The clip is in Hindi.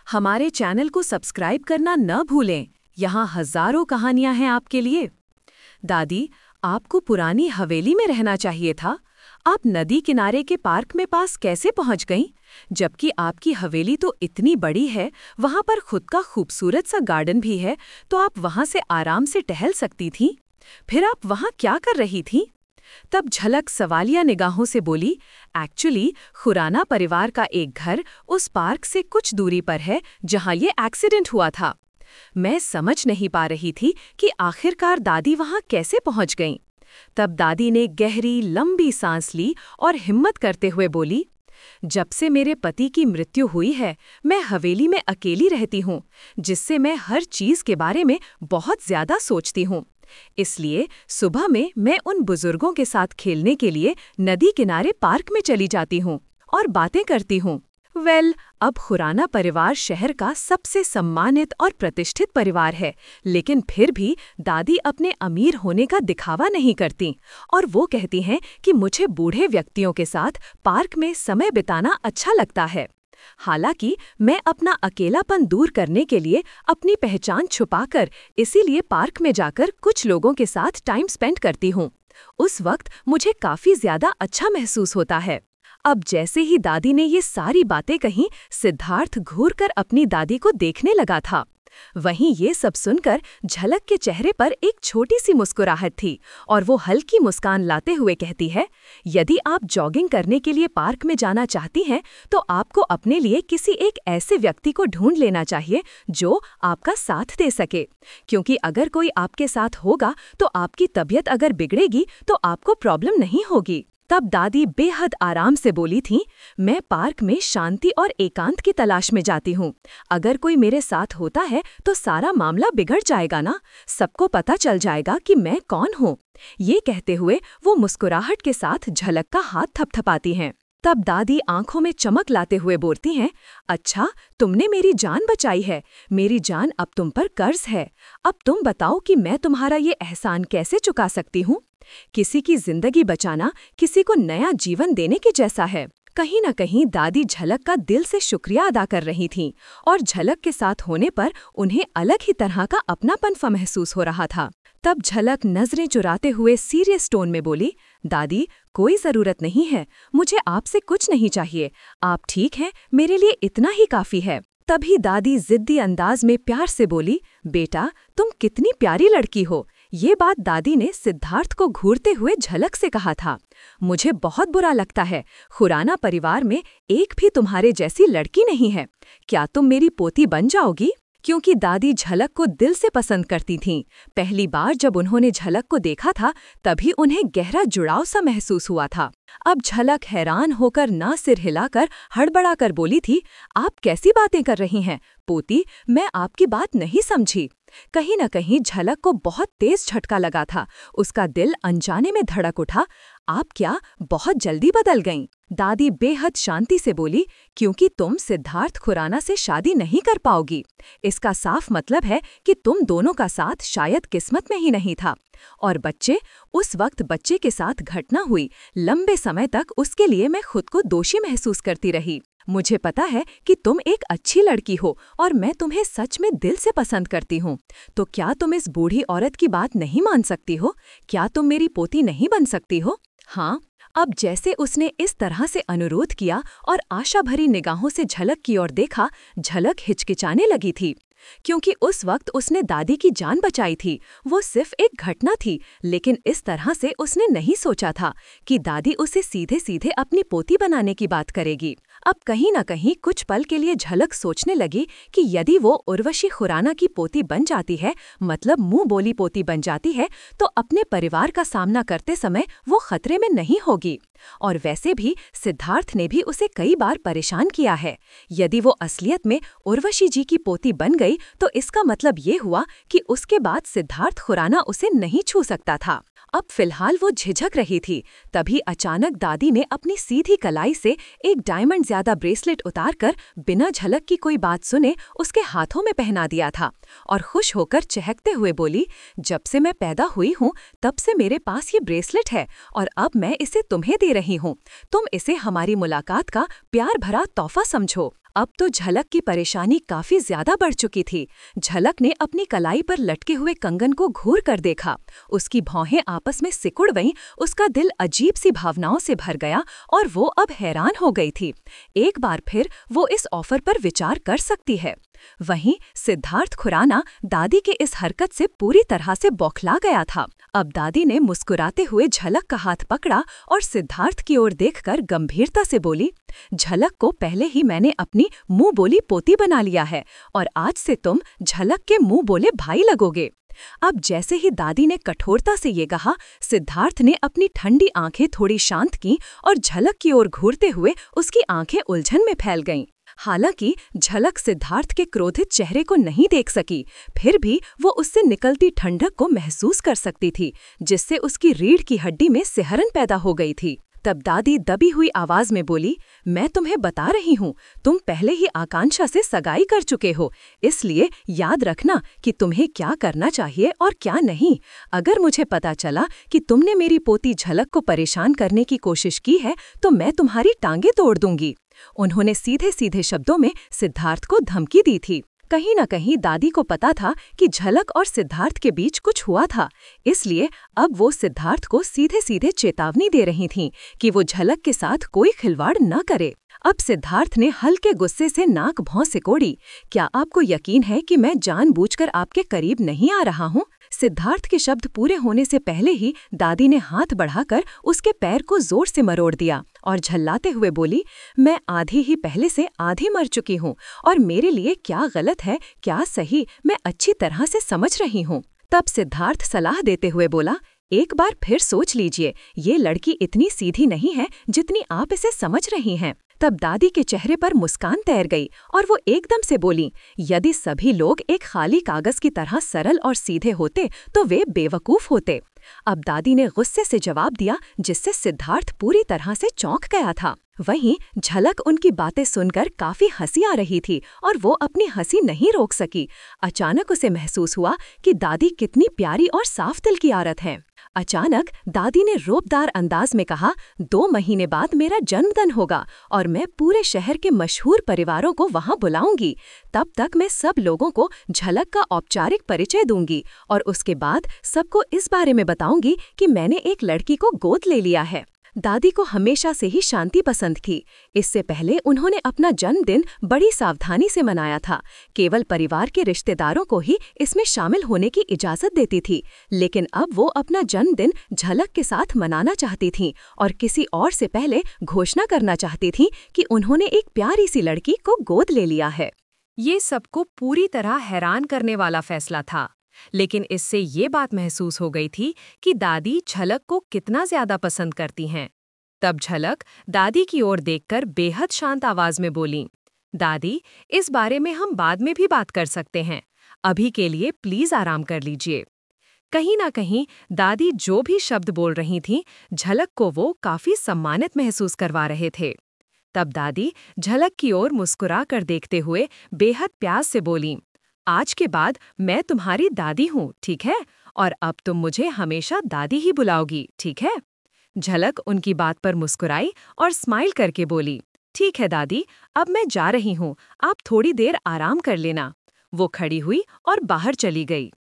हमारे चैनल को सब्सक्राइब करना न भूलें। यहाँ हजारों कहानियां हैं आपके लिए। दादी, आपको पुरानी हवेली में रहना चाहिए था। आप नदी किनारे के पार्क में पास कैसे पहुंच गईं? जबकि आपकी हवेली तो इतनी बड़ी है, वहां पर खुद का खूबसूरत सा गार्डन भी है, तो आप वहां से आराम से टहल सकती थीं। फिर आप वहां क्या कर रही थीं? तब झलक सवालिया निगाहों से बोली, एक्चुअली खुराना परिवार का एक घर उस पार्क से कुछ दूरी पर है जहां ये एक्सीडेंट हुआ था। मैं समझ नहीं पा रही थी कि आखिरकार दादी वहां कैसे पहुंच गईं। तब दादी ने गहरी लंबी सांस ली और हिम्मत करते हुए बोली, जब से मेरे पति की मृत्यु हुई है, मैं हवेली में अकेली रहती हूँ, जिससे मैं हर चीज के बारे में बहुत ज्यादा सोचती हूँ। इसलिए सुबह में मैं उन बुजुर्गों के साथ खेलने के लिए नदी किनारे पार्क में चली जाती हूँ और बातें करती हूँ। अब खुराना परिवार शहर का सबसे सम्मानित और प्रतिष्ठित परिवार है, लेकिन फिर भी दादी अपने अमीर होने का दिखावा नहीं करती और वो कहती हैं कि मुझे बूढ़े व्यक्तियों के साथ पार्क में समय बिताना अच्छा लगता है। हालांकि मैं अपना अकेलापन दूर करने के लिए अपनी पहचान छुपाकर इसीलिए पार्क में जाकर कुछ लोगों के साथ टाइम स्पेंड करती हूँ। उस वक्त मुझे काफी ज्यादा अच्छा महसूस होता है। अब जैसे ही दादी ने ये सारी बातें कहीं, सिद्धार्थ घूरकर अपनी दादी को देखने लगा था। वहीं ये सब सुनकर झलक के चेहरे पर एक छोटी सी मुस्कुराहट थी और वो हल्की मुस्कान लाते हुए कहती है, यदि आप जॉगिंग करने के लिए पार्क में जाना चाहती हैं तो आपको अपने लिए किसी एक ऐसे व्यक्ति को ढूंढ लेना चाहिए जो आपका साथ दे सके, क्योंकि अगर कोई आपके साथ होगा तो आपकी तबीयत अगर बिगड़ेगी तो आपको प्रॉब्लम नहीं होगी। तब दादी बेहद आराम से बोली थी, मैं पार्क में शांति और एकांत की तलाश में जाती हूँ। अगर कोई मेरे साथ होता है तो सारा मामला बिगड़ जाएगा ना, सबको पता चल जाएगा कि मैं कौन हूँ। ये कहते हुए वो मुस्कुराहट के साथ झलक का हाथ थपथपाती हैं। तब दादी आंखों में चमक लाते हुए बोलती हैं, अच्छा, तुमने मेरी जान बचाई है। मेरी जान अब तुम पर कर्ज है। अब तुम बताओ कि मैं तुम्हारा ये एहसान कैसे चुका सकती हूँ। किसी की जिंदगी बचाना किसी को नया जीवन देने के जैसा है। कहीं न कहीं दादी झलक का दिल से शुक्रिया अदा कर रही थीं और झलक के साथ होने पर उन्हें अलग ही तरह का अपनापन महसूस हो रहा था। तब झलक नजरें चुराते हुए सीरियस टोन में बोली, दादी, कोई जरूरत नहीं है, मुझे आपसे कुछ नहीं चाहिए। आप ठीक हैं, मेरे लिए इतना ही काफी है। तभी दादी जिद्दी अंदाज में प्यार से बोली, बेटा, तुम कितनी प्यारी लड़की हो। ये बात दादी ने सिद्धार्थ को घूरते हुए झलक से कहा था। मुझे बहुत बुरा लगता है, खुराना परिवार में एक भी तुम्हारे जैसी लड़की नहीं है। क्या तुम मेरी पोती बन जाओगी? क्योंकि दादी झलक को दिल से पसंद करती थीं। पहली बार जब उन्होंने झलक को देखा था तभी उन्हें गहरा जुड़ाव सा महसूस हुआ था। अब झलक हैरान होकर ना सिर हिलाकर हड़बड़ाकर बोली थी, आप कैसी बातें कर रही हैं पोती, मैं आपकी बात नहीं समझी। कहीं न कहीं झलक को बहुत तेज झटका लगा था। उसका दिल अनजाने में धड़क उठा। आप क्या बहुत जल्दी बदल गईं? दादी बेहद शांति से बोली, क्योंकि तुम सिद्धार्थ खुराना से शादी नहीं कर पाओगी। इसका साफ मतलब है कि तुम दोनों का साथ शायद किस्मत में ही नहीं था। और बच्चे, उस वक्त बच्चे के साथ घटना हुई, लंबे समय तक उसके लिए मैं खुद को दोषी महसूस करती रही। मुझे पता है कि तुम एक अच्छी लड़की हो और मैं तुम्हें सच में दिल से पसंद करती हूँ। तो क्या तुम इस बूढ़ी औरत की बात नहीं मान सकती हो? क्या तुम मेरी पोती नहीं बन सकती हो? हाँ। अब जैसे उसने इस तरह से अनुरोध किया और आशा भरी निगाहों से झलक की ओर देखा, झलक हिचकिचाने लगी थी, क्योंकि उस वक्त उसने दादी की जान बचाई थी। वो सिर्फ एक घटना थी, लेकिन इस तरह से उसने नहीं सोचा था कि दादी उसे सीधे सीधे अपनी पोती बनाने की बात करेगी। अब कहीं न कहीं कुछ पल के लिए झलक सोचने लगी कि यदि वो उर्वशी खुराना की पोती बन जाती है, मतलब मुंह बोली पोती बन जाती है, तो अपने परिवार का सामना करते समय वो खतरे में नहीं होगी। और वैसे भी सिद्धार्थ ने भी उसे कई बार परेशान किया है। यदि वो असलियत में उर्वशी जी की पोती बन गई तो इसका मतलब ये हुआ कि उसके बाद सिद्धार्थ खुराना उसे नहीं छू सकता था। अब फिलहाल वो झिझक रही थी। तभी अचानक दादी ने अपनी सीधी कलाई से एक डायमंड ज्यादा ब्रेसलेट उतारकर बिना झलक की कोई बात सुने उसके हाथों में पहना दिया था और खुश होकर चहकते हुए बोली, जब से मैं पैदा हुई हूँ तब से मेरे पास ये ब्रेसलेट है और अब मैं इसे तुम्हें दे रही हूँ। तुम इसे हमारी मुलाकात का प्यार भरा तोहफा समझो। अब तो झलक की परेशानी काफी ज्यादा बढ़ चुकी थी। झलक ने अपनी कलाई पर लटके हुए कंगन को घूर कर देखा। उसकी भौहें आपस में सिकुड़ गईं, उसका दिल अजीब सी भावनाओं से भर गया और वो अब हैरान हो गई थी। एक बार फिर वो इस ऑफर पर विचार कर सकती है। वहीं सिद्धार्थ खुराना दादी के इस हरकत से पूरी तरह से बौखला गया था। अब दादी ने मुस्कुराते हुए झलक का हाथ पकड़ा और सिद्धार्थ की ओर देखकर गंभीरता से बोली, झलक को पहले ही मैंने अपनी मुंह बोली पोती बना लिया है और आज से तुम झलक के मुंह बोले भाई लगोगे। अब जैसे ही दादी ने कठोरता से ये कहा, सिद्धार्थ ने अपनी ठंडी आंखें थोड़ी शांत की और झलक की ओर घूरते हुए उसकी आंखें उलझन में फैल गईं। हालांकि झलक सिद्धार्थ के क्रोधित चेहरे को नहीं देख सकी, फिर भी वो उससे निकलती ठंडक को महसूस कर सकती थी, जिससे उसकी रीढ़ की हड्डी में सिहरन पैदा हो गई थी। तब दादी दबी हुई आवाज में बोली, मैं तुम्हें बता रही हूँ, तुम पहले ही आकांक्षा से सगाई कर चुके हो, इसलिए याद रखना कि तुम्हें क्या करना चाहिए और क्या नहीं। अगर मुझे पता चला कि तुमने मेरी पोती झलक को परेशान करने की कोशिश की है तो मैं तुम्हारी टांगें तोड़ दूंगी। उन्होंने सीधे सीधे शब्दों में सिद्धार्थ को धमकी दी थी। कहीं न कहीं दादी को पता था कि झलक और सिद्धार्थ के बीच कुछ हुआ था, इसलिए अब वो सिद्धार्थ को सीधे सीधे चेतावनी दे रही थीं कि वो झलक के साथ कोई खिलवाड़ न करे। अब सिद्धार्थ ने हल्के गुस्से से नाक भौं सिकोड़ी, क्या आपको यकीन है कि मैं जानबूझकर आपके करीब नहीं आ रहा हूँ? सिद्धार्थ के शब्द पूरे होने से पहले ही दादी ने हाथ बढ़ाकर उसके पैर को जोर से मरोड़ दिया और झल्लाते हुए बोली, मैं आधी ही पहले से आधी मर चुकी हूँ और मेरे लिए क्या गलत है क्या सही मैं अच्छी तरह से समझ रही हूँ। तब सिद्धार्थ सलाह देते हुए बोला, एक बार फिर सोच लीजिए, ये लड़की इतनी सीधी नहीं है जितनी आप इसे समझ रही हैं। तब दादी के चेहरे पर मुस्कान तैर गई और वो एकदम से बोली, यदि सभी लोग एक खाली कागज की तरह सरल और सीधे होते तो वे बेवकूफ होते। अब दादी ने गुस्से से जवाब दिया, जिससे सिद्धार्थ पूरी तरह से चौंक गया था। वहीं झलक उनकी बातें सुनकर काफी हंसी आ रही थी और वो अपनी हंसी नहीं रोक सकी। अचानक उसे महसूस हुआ कि दादी कितनी प्यारी और साफ दिल की औरत है। अचानक दादी ने रोबदार अंदाज में कहा, 2 महीने बाद मेरा जन्मदिन होगा और मैं पूरे शहर के मशहूर परिवारों को वहां बुलाऊंगी। तब तक मैं सब लोगों को झलक का औपचारिक परिचय दूंगी और उसके बाद सबको इस बारे में बताऊंगी कि मैंने एक लड़की को गोद ले लिया है। दादी को हमेशा से ही शांति पसंद थी। इससे पहले उन्होंने अपना जन्मदिन बड़ी सावधानी से मनाया था, केवल परिवार के रिश्तेदारों को ही इसमें शामिल होने की इजाजत देती थी। लेकिन अब वो अपना जन्मदिन झलक के साथ मनाना चाहती थीं और किसी और से पहले घोषणा करना चाहती थीं कि उन्होंने एक प्यारी सी लड़की को गोद ले लिया है। ये सबको पूरी तरह हैरान करने वाला फैसला था, लेकिन इससे ये बात महसूस हो गई थी कि दादी झलक को कितना ज्यादा पसंद करती हैं। तब झलक दादी की ओर देखकर बेहद शांत आवाज में बोली, दादी, इस बारे में हम बाद में भी बात कर सकते हैं, अभी के लिए प्लीज आराम कर लीजिए। कहीं ना कहीं दादी जो भी शब्द बोल रही थीं, झलक को वो काफी सम्मानित महसूस करवा रहे थे। तब दादी झलक की ओर मुस्कुरा कर देखते हुए बेहद प्यार से बोली, आज के बाद मैं तुम्हारी दादी हूँ, ठीक है? और अब तुम मुझे हमेशा दादी ही बुलाओगी, ठीक है? झलक उनकी बात पर मुस्कुराई और स्माइल करके बोली, ठीक है दादी, अब मैं जा रही हूँ, आप थोड़ी देर आराम कर लेना। वो खड़ी हुई और बाहर चली गई।